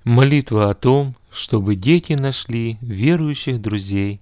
Молитва о том, чтобы дети нашли верующих друзей.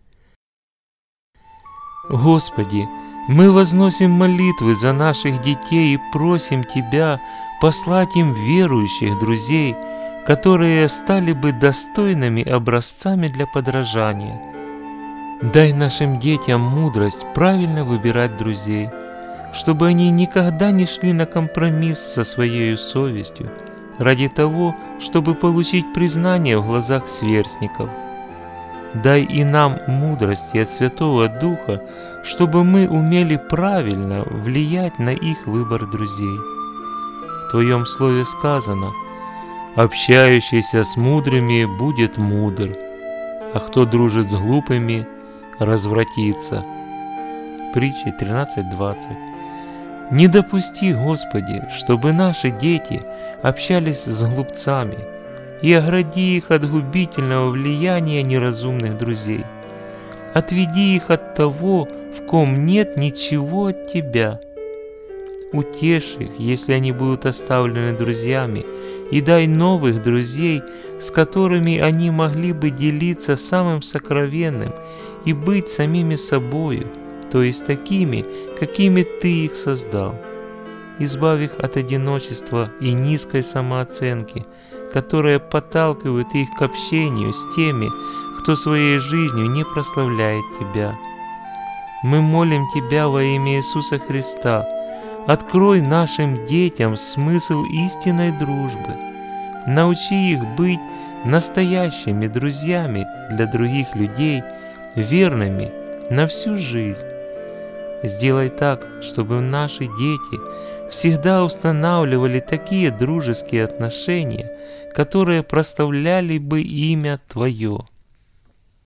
Господи, мы возносим молитвы за наших детей и просим Тебя послать им верующих друзей, которые стали бы достойными образцами для подражания. Дай нашим детям мудрость правильно выбирать друзей, чтобы они никогда не шли на компромисс со своей совестью, ради того, чтобы получить признание в глазах сверстников. Дай и нам мудрости от Святого Духа, чтобы мы умели правильно влиять на их выбор друзей. В Твоем Слове сказано: «Общающийся с мудрыми будет мудр, а кто дружит с глупыми, развратится». Притчи 13:20. Не допусти, Господи, чтобы наши дети общались с глупцами, и огради их от губительного влияния неразумных друзей. Отведи их от того, в ком нет ничего от Тебя. Утешь их, если они будут оставлены друзьями, и дай новых друзей, с которыми они могли бы делиться самым сокровенным и быть самими собою, то есть такими, какими Ты их создал. Избавь их от одиночества и низкой самооценки, которые подталкивают их к общению с теми, кто своей жизнью не прославляет Тебя. Мы молим Тебя во имя Иисуса Христа: открой нашим детям смысл истинной дружбы, научи их быть настоящими друзьями для других людей, верными на всю жизнь. Сделай так, чтобы наши дети всегда устанавливали такие дружеские отношения, которые прославляли бы имя Твое.